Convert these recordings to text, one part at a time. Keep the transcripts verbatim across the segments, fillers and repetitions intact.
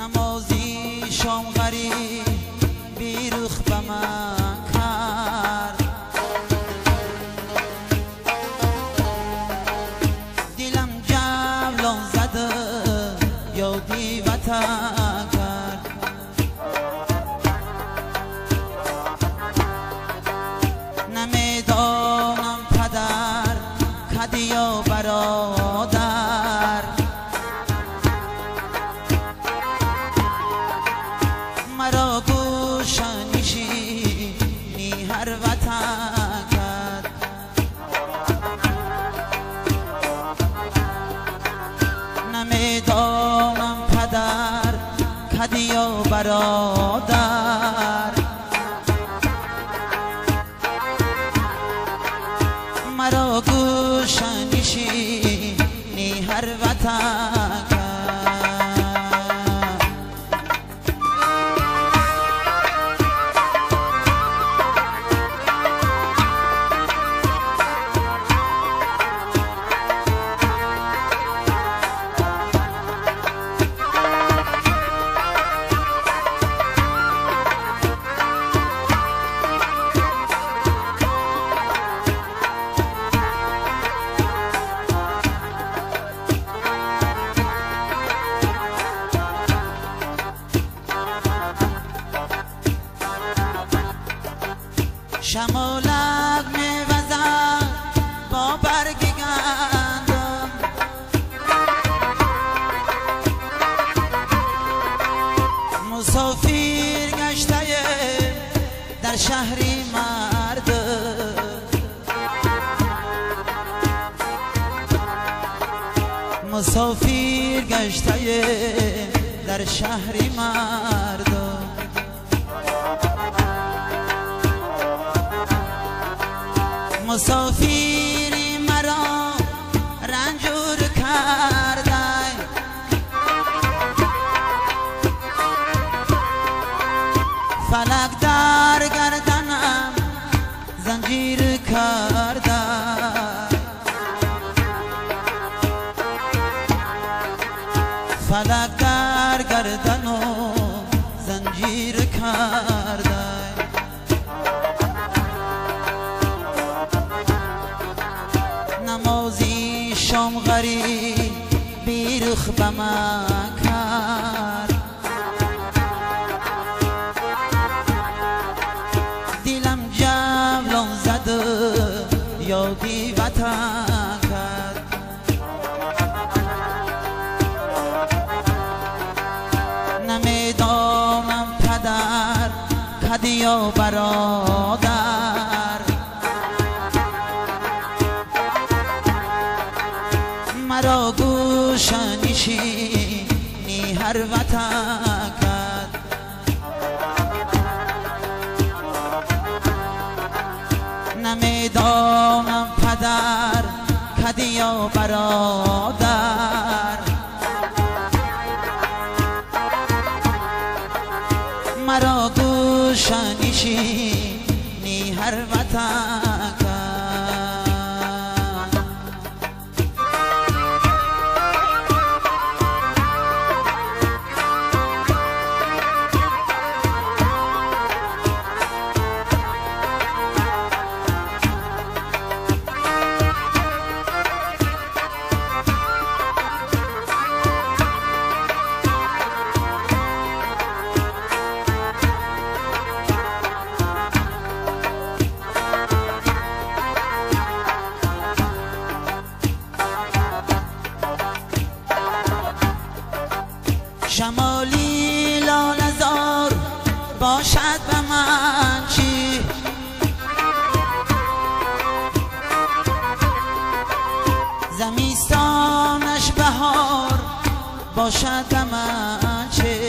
نمازی شام غریب بیروخ به من کرد، دلم جولان زده یادی وطن کرد. نمیدانم پدر کدی یا برادر، مرا گوشنشینی هر وطن کرد. نمیدانم پدر کدی یا برادر، مرا گوشنشینی هر وطن کرد. شمالک میوزد با برگ گندم، مسافر گشته در شهری مردم، مسافر گشته در شهری مردم. مسافری مرا رنجور کرده، فلک در گردنم زنجیر کرده، فلک در گردنم زنجیر کرده. نمازی شام غریب بیروخ به من کرد، دلم جولان زده یادی وطن کرد. نمیدانم پدر کدی یا برادر، مرا گوشنشینی هر وطن کرد. نمیدانم پدر کدی یا برادر، مرا گوشنشینی هر وطن کرد. شمالی لاله‌زار باشد به من چی، زمستانش بهار باشد به من چه،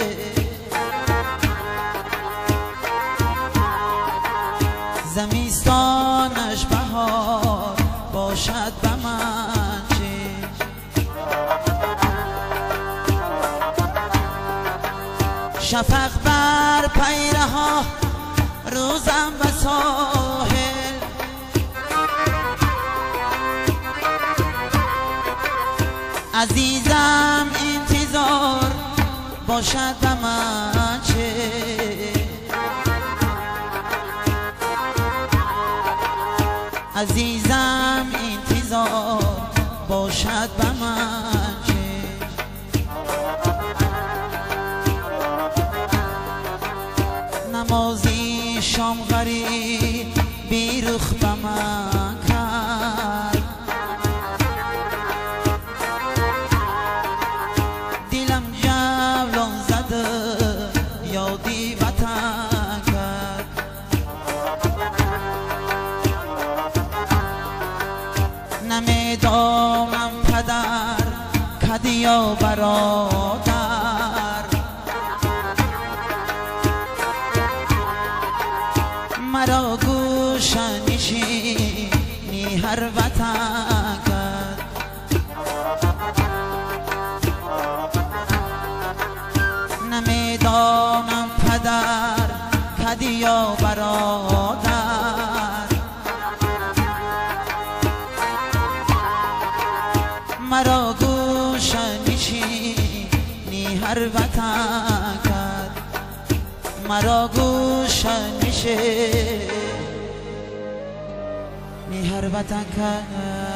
زمستانش بهار باشد به من چه. شفق بر پیره ها روزم و ساحل، عزیزم انتظار با باشد به من چه؟ عزیزم انتظار باشد به من چه؟ نمازی شام غریب بیرخ به من کرد، دلم جولان زده یادی وطن کرد. نمیدانم پدر کدی یا برادر، مرا گوشه نشینی هر وطن کرد. نمیدانم پدر کدی یا برادر، مرا گوشه نشینی هر وطن کرد. مرا گوشه نشینی هر وطن کرد.